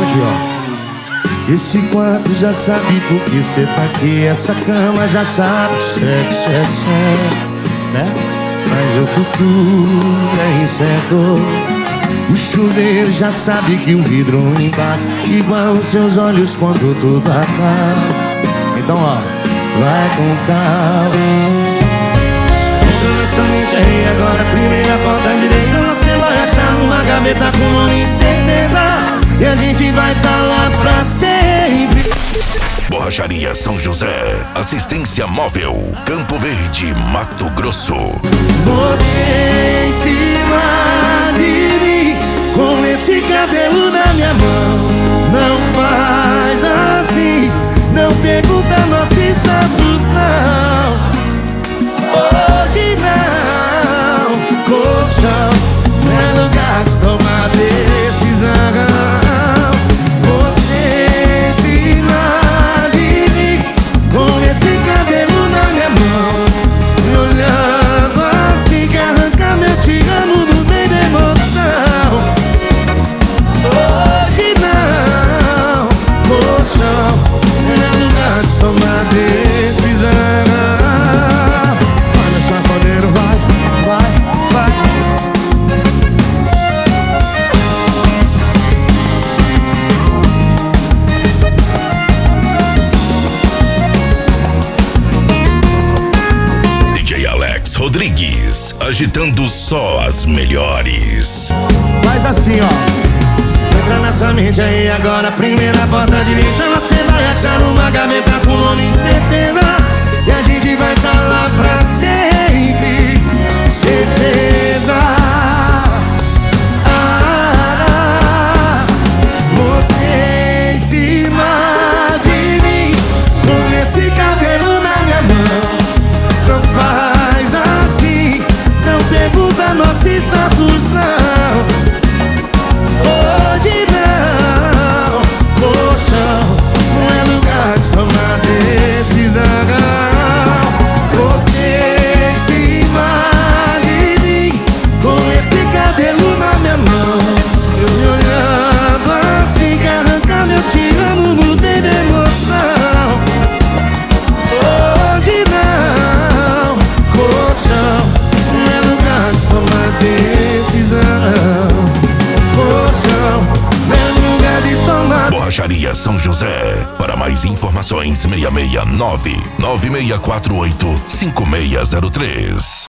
aqui, ó. Esse quarto já sabe por que cê tá aqui. Essa cama já sabe que o sexo é certo, né? Mas o futuro é incerto. O chuveiro já sabe que o vidro embaça, igual os seus olhos quando tudo acaba. Então, ó, vai com calma. Entra na sua mente aí agora, primeira porta direita. Você vai achar numa gaveta com nome e certeza, e a gente vai tá lá pra sempre. Borracharia São José, assistência móvel, Campo Verde, Mato Grosso. Você em cima de mim, com esse cabelo na minha mão. Não faz assim, não pergunta nosso status, não. Hoje não, colchão não é lugar de tomar decisão. Você em cima de mim, com esse cabelo na minha mão, me olhando assim que arranca meu te amo no meio da emoção. Hoje não, colchão não é lugar de tomar decisão. Olha só, podeiro, vai, vai, vai. DJ Alex Rodrigues, agitando só as melhores. Faz assim, ó. Entra nessa mente aí agora, primeira porta direita. Você vai achar numa gaveta com nome e certeza, e a gente vai tá lá pra sempre. Certeza. Você em cima de mim, com esse cabelo na minha mão. Não faz assim, não pergunta nosso status, não. Hoje não, colchão não é lugar de tomar decisão. Você em cima de mim, com esse cabelo na minha mão, eu me olhando assim que arranca meu te amo no meio da emoção. Hoje não, colchão não é lugar de tomar decisão. Colchão não é lugar de tomar. Borracharia São José. Para mais informações, 669 9648 5603.